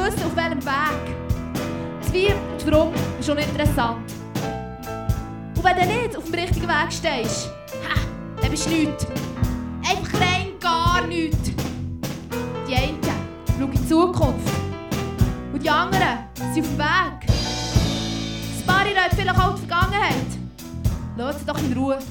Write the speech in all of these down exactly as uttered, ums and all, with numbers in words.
wissen, auf welchem Weg. Das Wie und Warum ist schon interessant. Und wenn du nicht auf dem richtigen Weg stehst, ha, dann bist du nichts. Einfach rein gar nichts. Die einen schauen in die Zukunft. Und die anderen sind auf dem Weg. Das Paar redet vielleicht auch die Vergangenheit. Lass sie doch in Ruhe.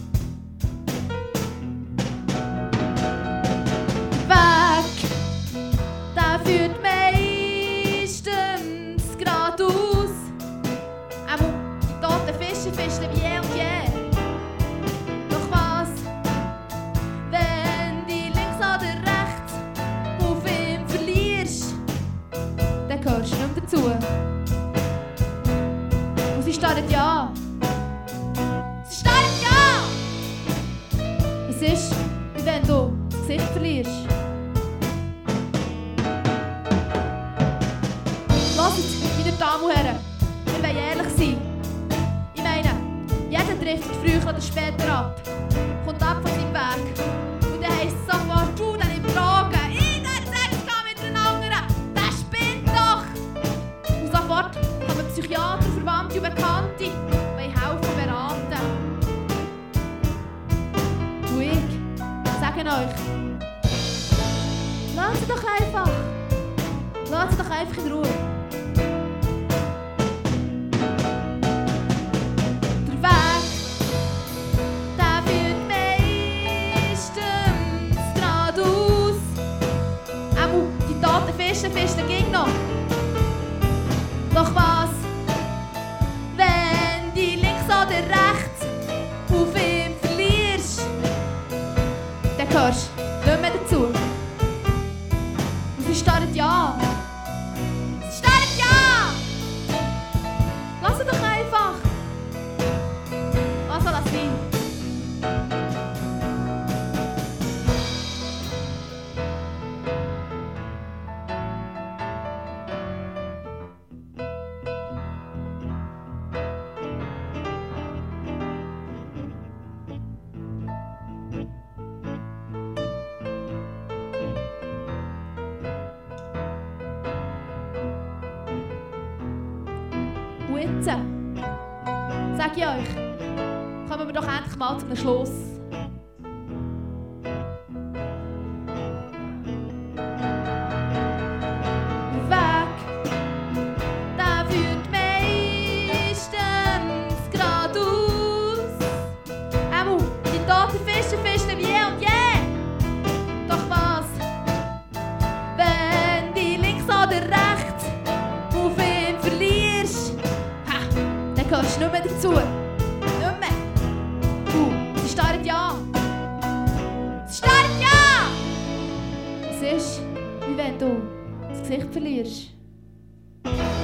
Der Weg, der führt meistens geradeaus. Auch die toten Fische fischen wie je und je. Doch was, wenn du links oder rechts auf ihn verlierst, dann gehörst du nicht mehr dazu. Und sie starren ja. Sie starren ja! Es ist, wie wenn du das Gesicht verlierst. Hört, meine Damen und Herren, wir wollen ehrlich sein. Ich meine, jeder trifft früher oder später ab, kommt ab von seinem Weg. Und dann heisst es sofort, du, dann nicht fragen, ich gehe Sex mit den anderen, der spinnt doch! Und sofort kommen Psychiater, Verwandte und Bekannte, die helfen beraten. Und ich sage euch, lasst sie doch einfach, lasst sie doch einfach in Ruhe. Fischen, fischen ging noch. Doch was, wenn du links oder rechts auf ihn verlierst, dann gehörst du nicht mehr dazu. Und sie starren ja. Sie starren ja! Lass sie doch einfach. Was soll das sein? Und jetzt, sage ich euch, kommen wir doch endlich mal zum Schluss. Der Weg, der führt meistens geradeaus. Auch die toten Fische fischen wie je und je. Doch was, wenn du links oder rechts auf ihn verlierst, dann gehörst du nicht mehr dazu. Nicht mehr. Uh, sie starren ja. Sie starren ja! Es ist, wie wenn du das Gesicht verlierst.